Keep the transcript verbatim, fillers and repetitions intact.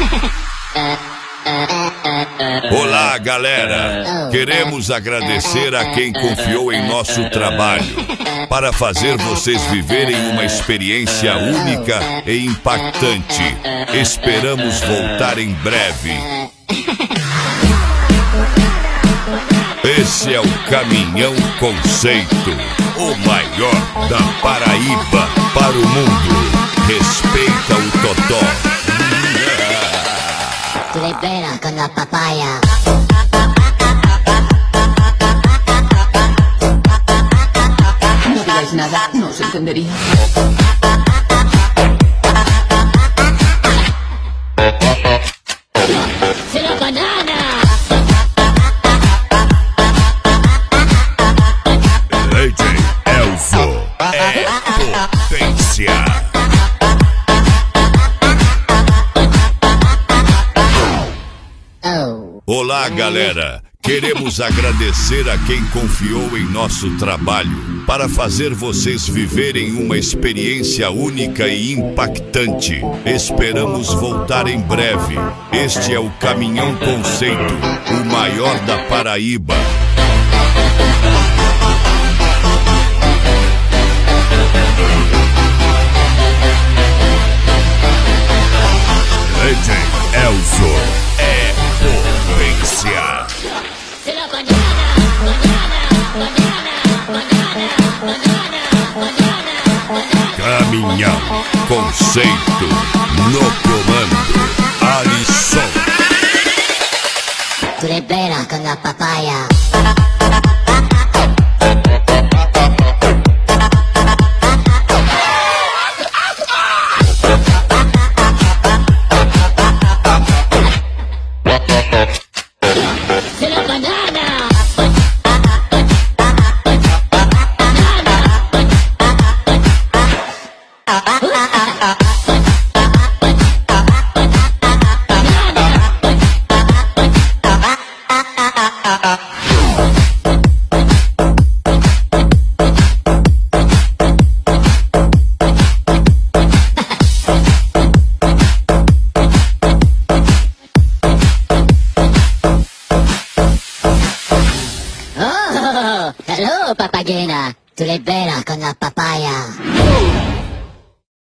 Olá, galera! Queremos agradecer a quem confiou em nosso trabalho para fazer vocês viverem uma experiência única e impactante. Esperamos voltar em breve. Esse é o Caminhão Conceito, o maior da Paraíba para o mundo. Respeita o Totó. Tu libera con la papaya. No digáis nada, no se entendería. ¡Se la banana! D J Elzo é potência. Oh. Olá, galera! Queremos agradecer a quem confiou em nosso trabalho para fazer vocês viverem uma experiência única e impactante. Esperamos voltar em breve. Este é o Caminhão Conceito, o maior da Paraíba. D J Elzo é potência. ¡Se la banana! ¡Banana! ¡Banana! ¡Banana! ¡Banana! ¡Banana! Caminhão Conceito no comando. Alisson. Tu libera con la papaya. ¡Se la banana! Oh, hello, papagena. Tu libera con la papaya.